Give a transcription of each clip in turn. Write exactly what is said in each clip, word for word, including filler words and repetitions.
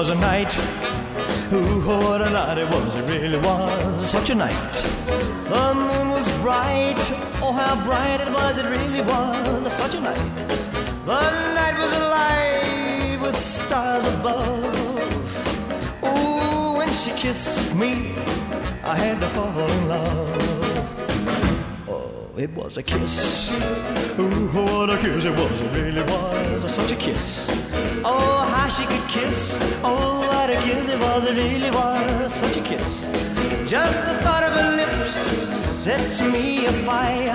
was a night. Ooh, what a night it was, it really was such a night. The moon was bright, oh how bright it was, it really was such a night. The night was alive with stars above. Ooh, when she kissed me, I had to fall in love. Oh, it was a kiss. Ooh, what a kiss it was, it really was such a kiss. Oh, how she could kiss. Oh, what a kiss it was, it really was such a kiss. Just the thought of her lips sets me afire.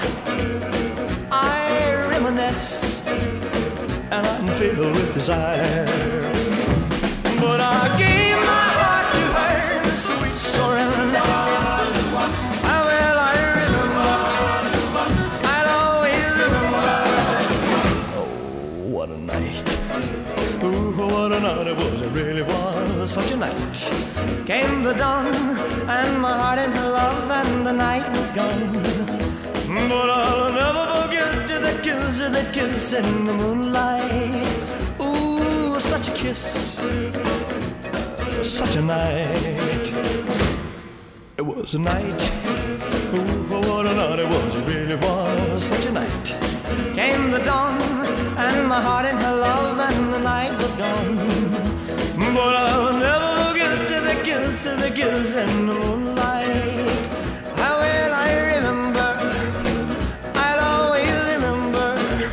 I reminisce and I'm filled with desire. But I gave my heart to her, sweet surrender. How well I remember, I'll always remember. Oh, what a night. Ooh, what a night it was, it really was such a night. Came the dawn, and my heart in her love, and the night was gone. But I'll never forget the kiss, the kiss in the moonlight. Ooh, such a kiss, such a night. It was a night. Ooh, what a night it was, it really was such a night. Came the dawn, and my heart in her love, and the night was gone. But I'll never forget the kiss, the kiss in the moonlight. How well I remember, I'll always remember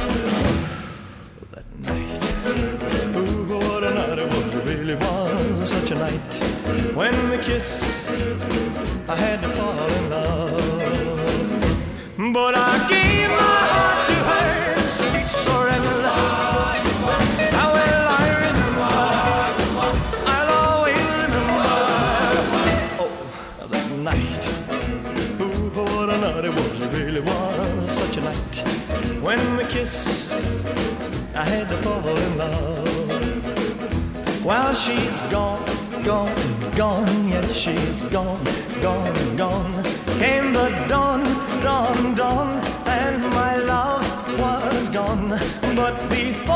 that night. Ooh, what a night it was, it really was such a night. When we kissed, I had to fall in love. But I gave my heart to her, sweet surrender. How well I remember, I'll always remember. Oh, that night. Ooh, what a night it was, it really was such a night. When we kissed, I had to fall in love. Well, she's gone, gone, gone, yeah, she's gone, gone, gone. Came the dawn, dawn, dawn, and my love was gone. But before